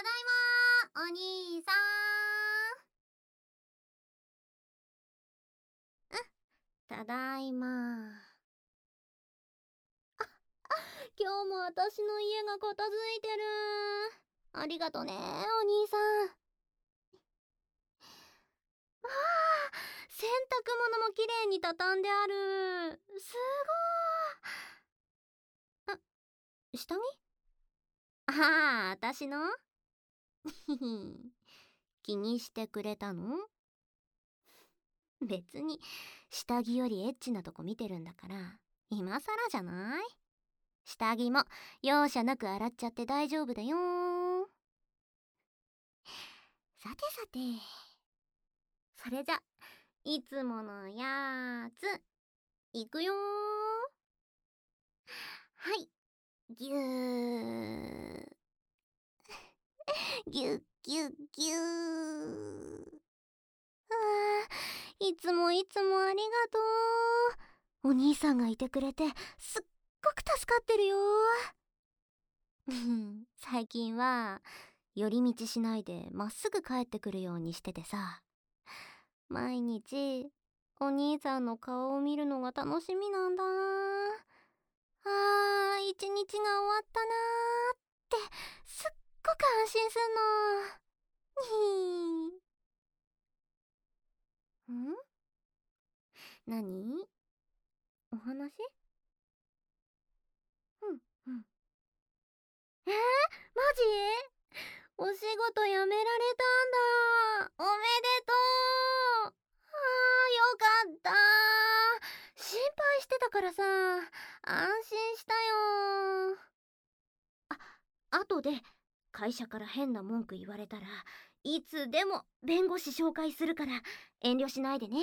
だいまお兄さん。ただいま。今日も私の家が片付いてる。ありがとね、お兄さん。ああ、洗濯物もきれいに畳んである。すごー。下着。ああ、私の気にしてくれたの？別に下着よりエッチなとこ見てるんだから、今更じゃない？下着も容赦なく洗っちゃって大丈夫だよ。さてさて、それじゃいつものやついくよ。はい、ぎゅーぎゅっぎゅっぎゅー。いつもいつもありがとう。お兄さんがいてくれてすっごく助かってるよ。最近は寄り道しないでまっすぐ帰ってくるようにしててさ、毎日お兄さんの顔を見るのが楽しみなんだ。一日が終わったなーってすっごく安心すんの。ん？何？お話？うんうん。マジ？お仕事辞められたんだ。おめでとう。よかった。心配してたからさ、安心したよ。後で会社から変な文句言われたらいつでも弁護士紹介するから遠慮しないでね。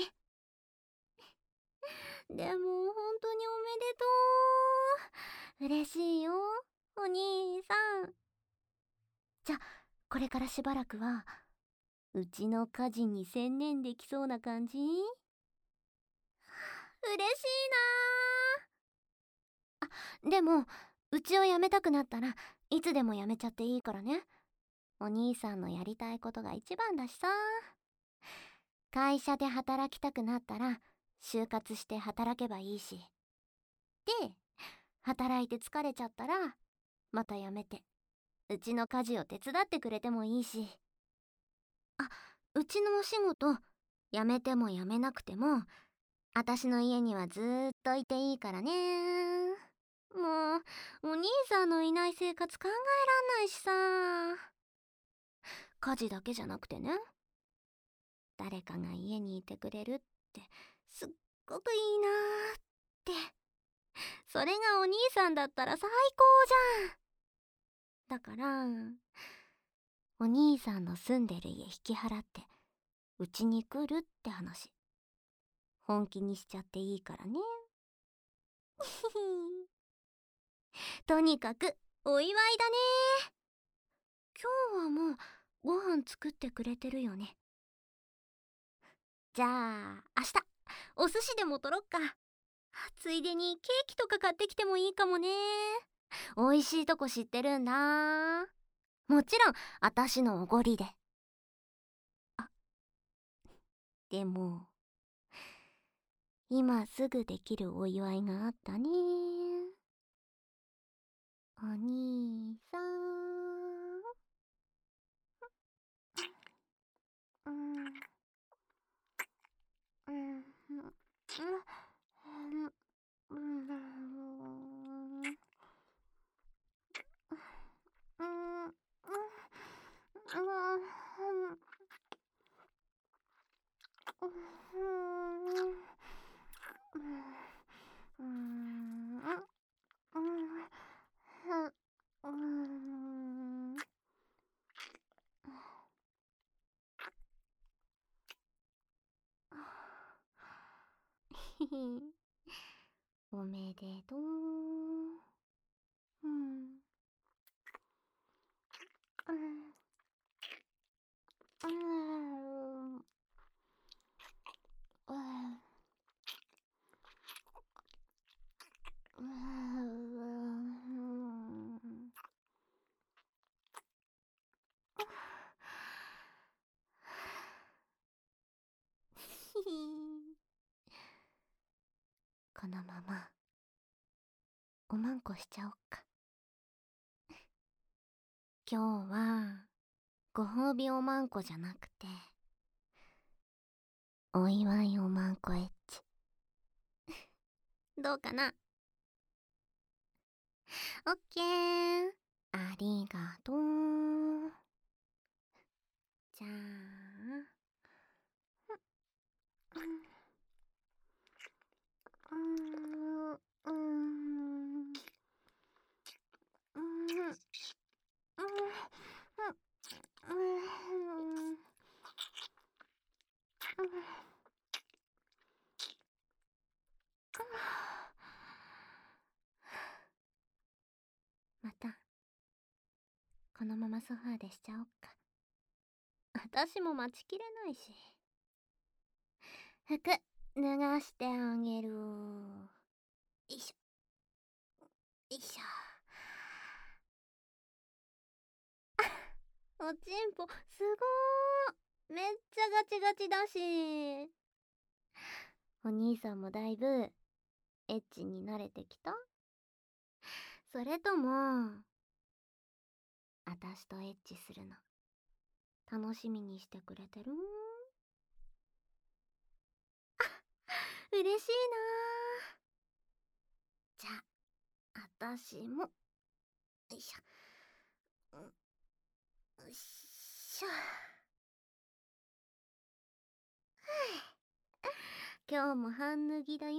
でも本当におめでとう。嬉しいよ、お兄さん。じゃ、これからしばらくはうちの家事に専念できそうな感じ？嬉しいな。でもうちを辞めたくなったらいつでも辞めちゃっていいからね。お兄さんのやりたいことが一番だしさ。会社で働きたくなったら就活して働けばいいし、で働いて疲れちゃったらまた辞めてうちの家事を手伝ってくれてもいいし。うちのお仕事辞めても辞めなくても私の家にはずーっといていいからね。もうお兄さんのいない生活考えらんないしさ。家事だけじゃなくてね、誰かが家にいてくれるってすっごくいいなーって。それがお兄さんだったら最高じゃん。だからお兄さんの住んでる家引き払ってうちに来るって話本気にしちゃっていいからね。とにかくお祝いだね。今日はもうご飯作ってくれてるよね。じゃあ明日お寿司でも取ろっか。ついでにケーキとか買ってきてもいいかもね。美味しいとこ知ってるんだ。もちろん私のおごりで。でも今すぐできるお祝いがあったね。お兄さん。うんうんうんおめでとう。うんこのままおまんこしちゃおっか。今日はご褒美おまんこじゃなくてお祝いおまんこエッチ。どうかな？オッケー。ありがとう。じゃあ、うん、またこのままソファーでしちゃおっか。私も待ちきれないし。服脱がしてあげる。よいしょよいしょ。おちんぽすごー。めっちゃガチガチだし。お兄さんもだいぶエッチに慣れてきた？それともあたしとエッチするの楽しみにしてくれてる？嬉しいなー。じゃああたしもよいしょ。よいしょ。今日も半脱ぎだよ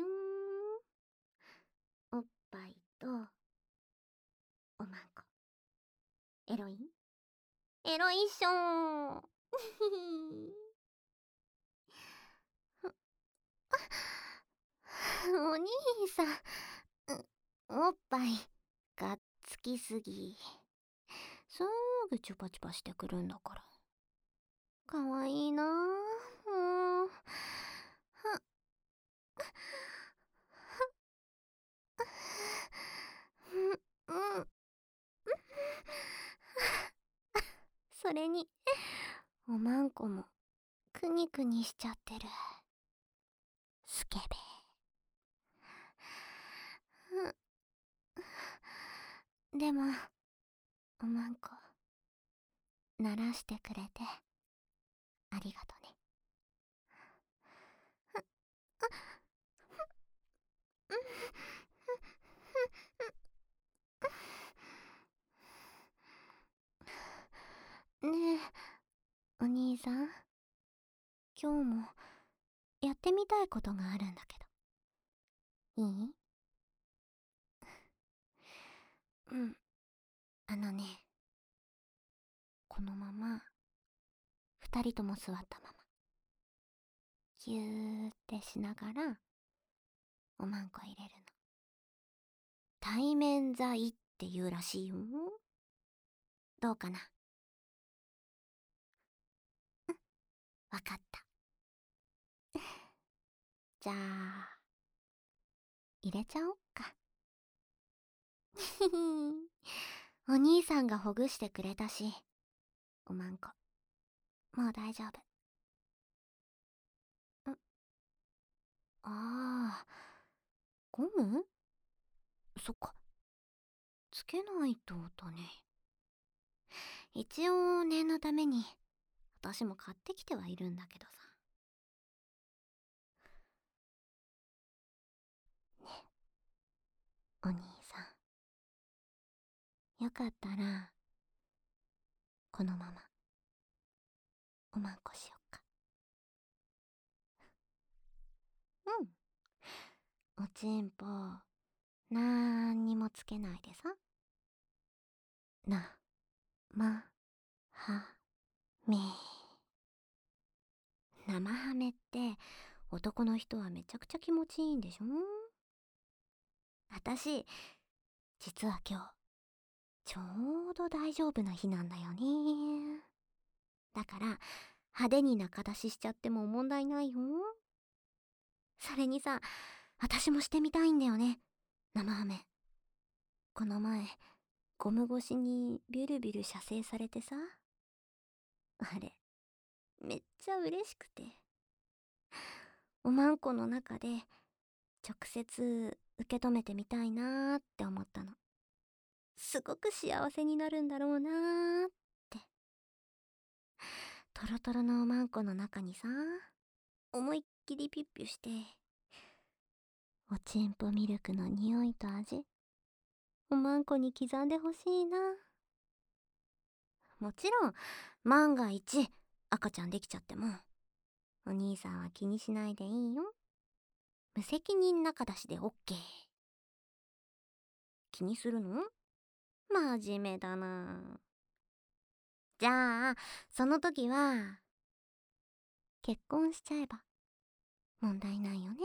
ー。おっぱいとおまんこエロい？エロいっしょー。お兄さん、おっぱいがっつきすぎ。すぐチュパチュパしてくるんだから。かわいいなぁ。もう。うん。それに、おまんこもくにくにしちゃってる。スケベ。でも、おまんこ、鳴らしてくれて、ありがとね。ねえ、お兄さん。今日も、やってみたいことがあるんだけど。いい？うん。このまま、二人とも座ったまま。ぎゅーってしながら、おまんこ入れるの。対面剤って言うらしいよ。どうかな？わかった。じゃあ、入れちゃおっか。お兄さんがほぐしてくれたし、おまんこ、もう大丈夫。ああ、ゴム？そっか。つけないとだね。一応念のために、私も買ってきてはいるんだけどさ。ね、お兄さん。よかったら、このまま、おまんこしよっか。うん。おちんぽ、なんにもつけないでさ。ま、は、め。生ハメって男の人はめちゃくちゃ気持ちいいんでしょ？私、実は今日、ちょうど大丈夫な日なんだよね。だから、派手に中出ししちゃっても問題ないよ。それにさ、私もしてみたいんだよね。生ハメ。この前、ゴム越しにビュルビュル射精されてさ。あれ、めっちゃ嬉しくて。 おまんこの中で直接受け止めてみたいなーって思ったの。すごく幸せになるんだろうなーって。トロトロのおまんこの中にさ、思いっきりピュッピュして、おちんぽミルクの匂いと味、おまんこに刻んでほしいな。もちろん万が一赤ちゃんできちゃってもお兄さんは気にしないでいいよ。無責任仲出しでオッケー。気にするの？真面目だな。じゃあその時は結婚しちゃえば問題ないよね。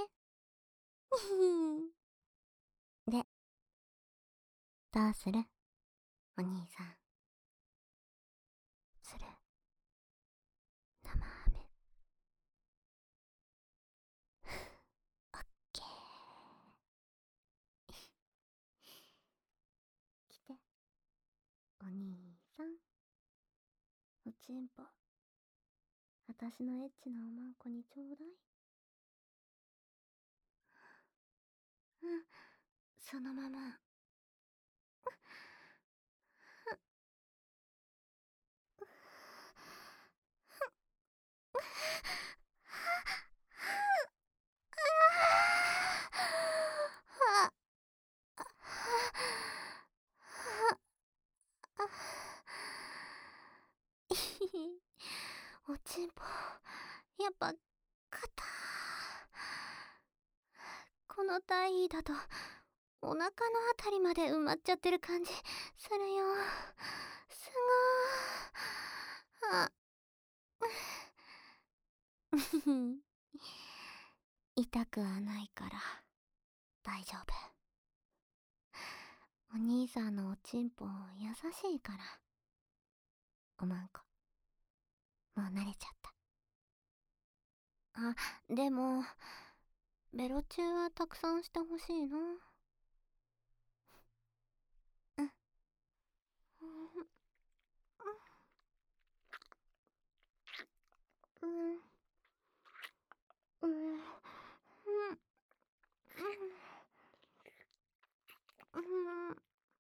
で、どうする？お兄さん。する？生飴。オッケー。来て、お兄さん。おちんぽ、私のエッチなおまんこにちょうだい。うん、そのまま。おちんぽ、やっぱ肩。この体位だとお腹のあたりまで埋まっちゃってる感じするよ。すごー。痛くはないから大丈夫。お兄さんのおちんぽ優しいから。おまんこ、もう慣れちゃった。あ、でもベロチューはたくさんしてほしいな。うん。うん。うん。うん。うん。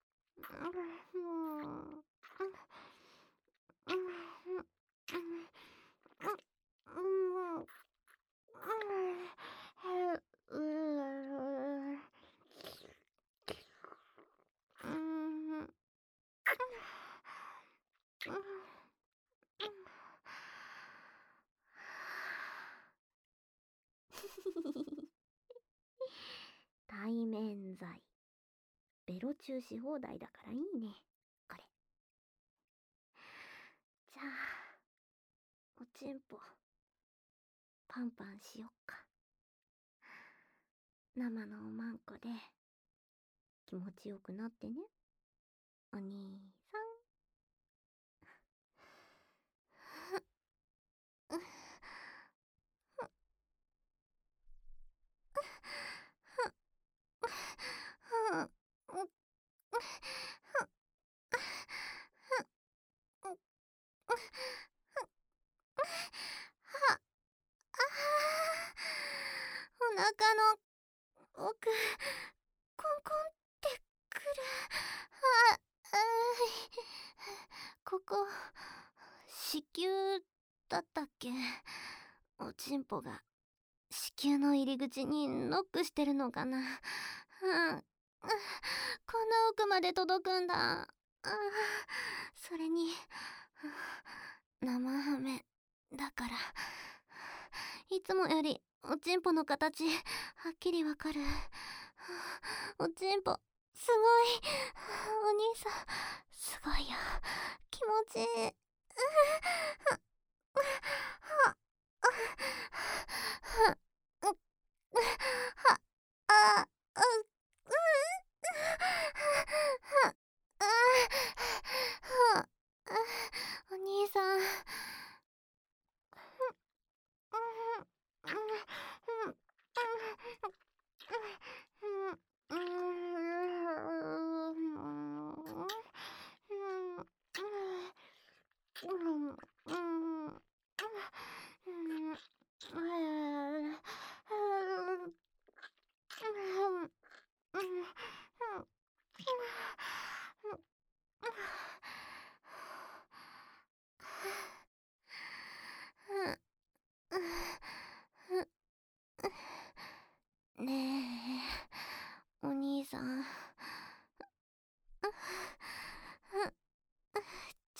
対面罪。ベロチューし放題だからいいね。これ。じゃあ、おちんぽ、パンパンしよっか。生のおまんこで気持ちよくなってね。お兄さん。お腹の奥、コンコンってくる。あ、ここ、子宮だったっけ？おちんぽが子宮の入り口にノックしてるのかな。こんな奥まで届くんだ。それに、生飴だから、いつもよりおちんぽの形はっきりわかる。おちんぽすごい。お兄さんすごいよ。気持ちいい。お兄さん。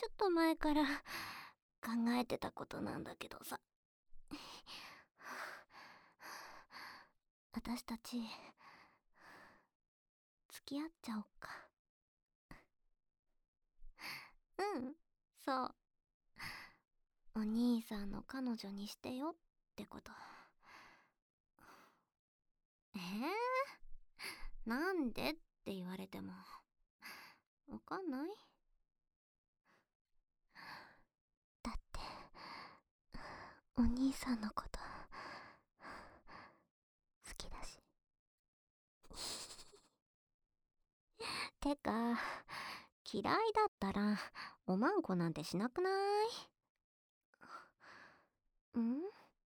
ちょっと前から考えてたことなんだけどさ。私たち付き合っちゃおっか。うん、そう。お兄さんの彼女にしてよってこと。なんでって言われてもわかんない。だってお兄さんのこと好きだし。てか嫌いだったらおまんこなんてしなくない？ん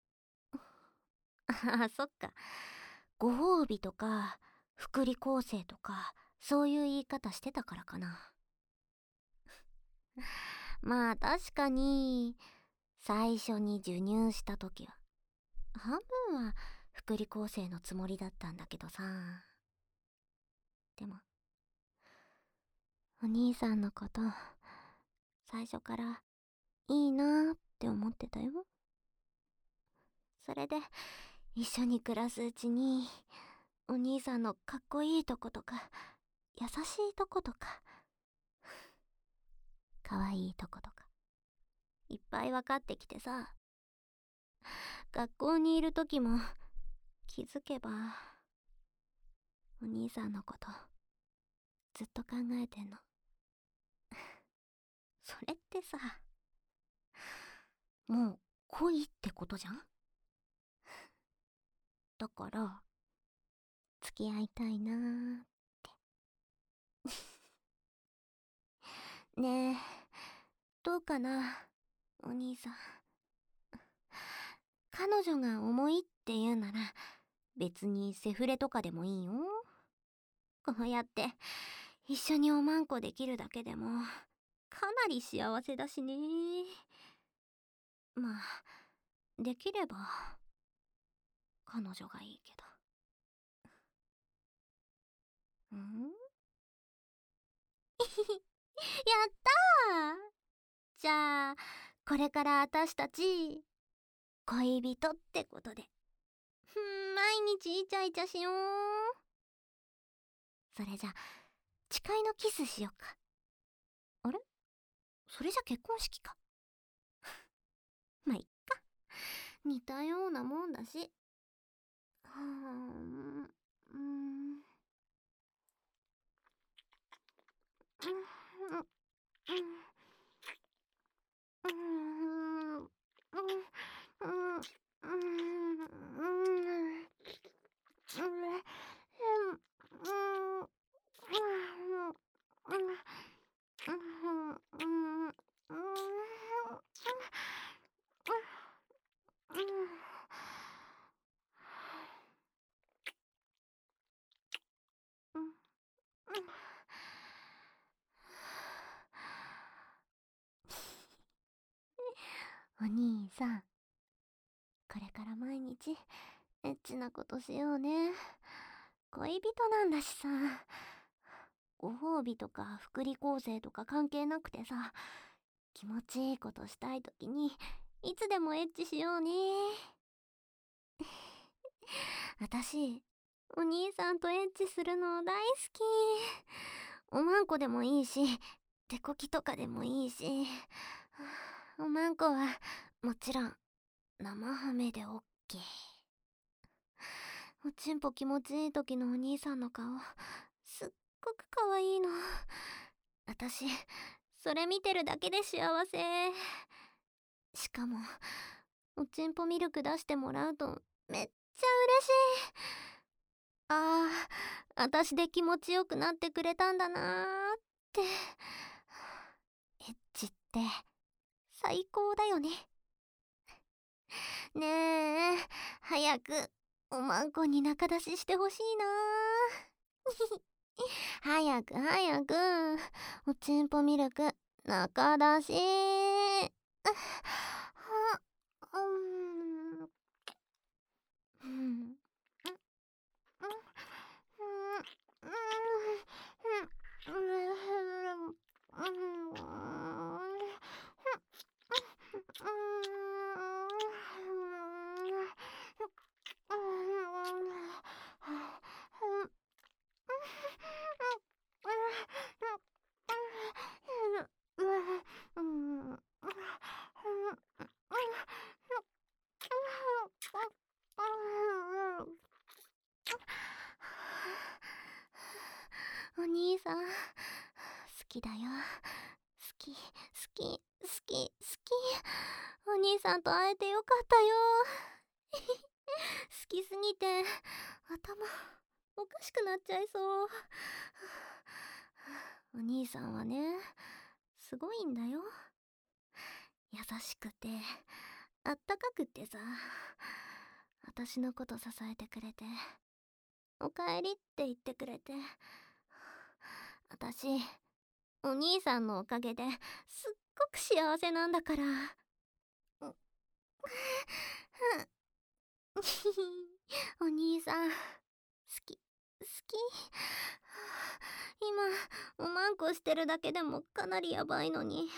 あ、そっか。ご褒美とか福利厚生とかそういう言い方してたからかな。まあ確かに最初に授乳した時は半分は福利厚生のつもりだったんだけどさ。でもお兄さんのこと最初からいいなーって思ってたよ。それで一緒に暮らすうちにお兄さんのかっこいいとことか優しいとことかかわいいとことかいっぱい分かってきてさ。学校にいる時も気づけばお兄さんのことずっと考えてんの。それってさ、もう恋ってことじゃん。だから付き合いたいなーって。ねえ、どうかなお兄さん。彼女が重いって言うなら別にセフレとかでもいいよ。こうやって一緒におまんこできるだけでもかなり幸せだしね。まあできれば彼女がいいけど。やったー。じゃあこれから私たち恋人ってことで毎日イチャイチャしよう。それじゃ誓いのキスしよっか。あれ、それじゃ結婚式か。まあいっか、似たようなもんだし。はーうん、お兄さん、これから毎日エッチなことしようね。恋人なんだしさ。ご褒美とか福利厚生とか関係なくてさ、気持ちいいことしたい時にいつでもエッチしようね。私お兄さんとエッチするの大好き。おまんこでもいいし手こきとかでもいいし、おまんこはもちろん生ハメでオッケー。おちんぽ気持ちいい時のお兄さんの顔すっごくかわいいの。私それ見てるだけで幸せ。しかもおちんぽミルク出してもらうとめっちゃ嬉しい。ああ、私で気持ちよくなってくれたんだなーって。エッチって最高だよね。ねえ、早くおまんこに仲出ししてほしいなー。早く早くおちんぽミルク仲出し。うん。 きだよ。好き、好き、好き、好き。お兄さんと会えてよかったよ。好きすぎて頭おかしくなっちゃいそう。お兄さんはね、すごいんだよ。優しくてあったかくってさ、私のこと支えてくれて、おかえりって言ってくれて、私お兄さんのおかげですっごく幸せなんだから。お兄さん好き好き。今おまんこしてるだけでもかなりやばいのに、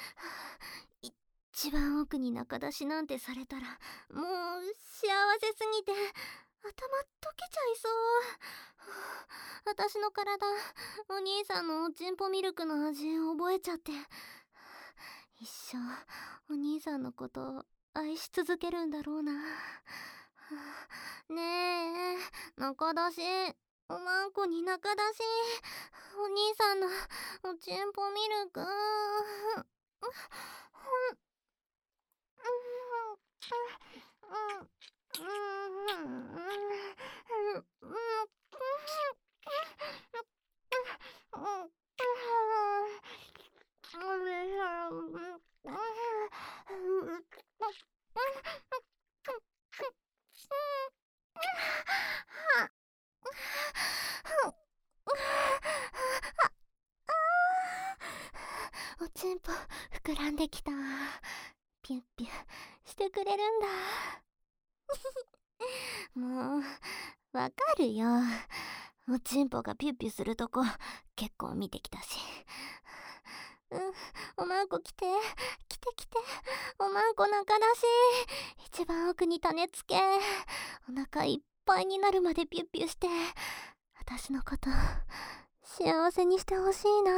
一番奥に中出しなんてされたらもう幸せすぎて頭溶けちゃいそう。私の体、お兄さんのおちんぽミルクの味覚えちゃって、一生お兄さんのことを愛し続けるんだろうな。ねえ、中出し、おまんこに中出し、お兄さんのおちんぽミルク。おちんぽ膨らんできた。ピュッピュしてくれるんだ。もうわかるよ。おちんぽがピュッピュするとこ結構見てきたし。おまんこ来て来て来て。おまんこ中だし、一番奥に種つけ、お腹いっぱいになるまでピュッピュして、私のこと幸せにしてほしいな。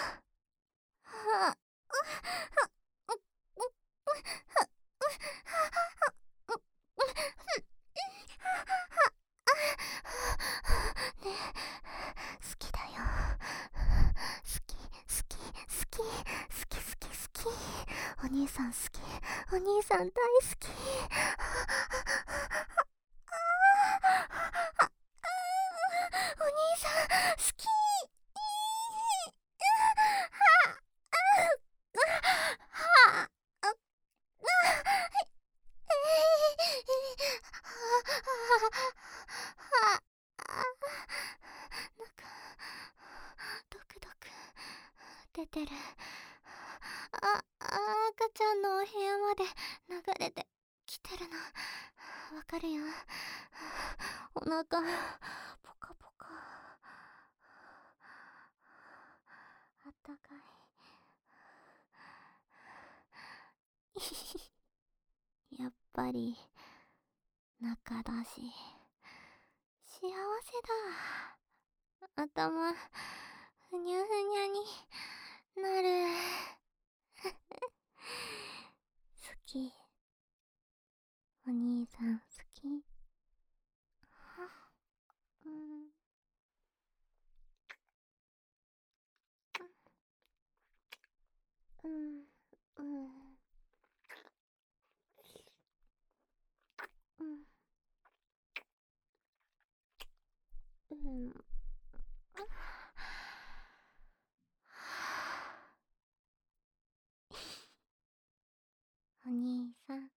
ね、好きだよ。好き好き好き好き好き好き。お兄さん好き、お兄さん大好き。お兄さん好き。なんかドクドク出てる。赤ちゃんのお部屋まで流れてきてるのわかるよ。お腹ポカポカ、あったかい。やっぱり中だし幸せだ。頭ふにゃふにゃになる。好き、お兄さん好き。うん、うん、うん、うん、うん。お兄さん好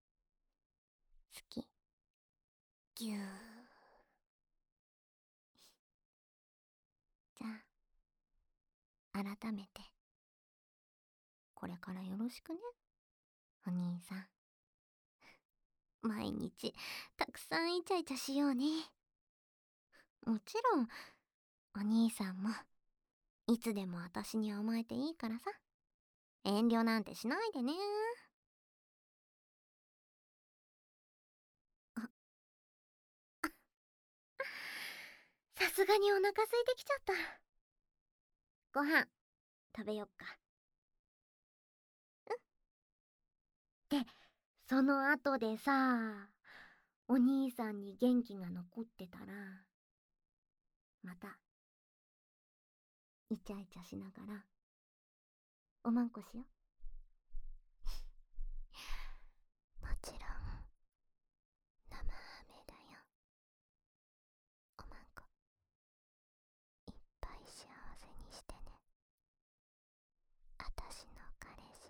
き。ぎゅー。じゃあ改めてこれからよろしくね、お兄さん。毎日たくさんイチャイチャしようね。もちろんお兄さんもいつでも私に甘えていいからさ、遠慮なんてしないでね。さすがにお腹空いてきちゃった。ご飯食べよっか。で、その後でさ、お兄さんに元気が残ってたら、またイチャイチャしながらおまんこしよ。もちろん生飴だよ。おまんこいっぱい幸せにしてね。あたしの彼氏。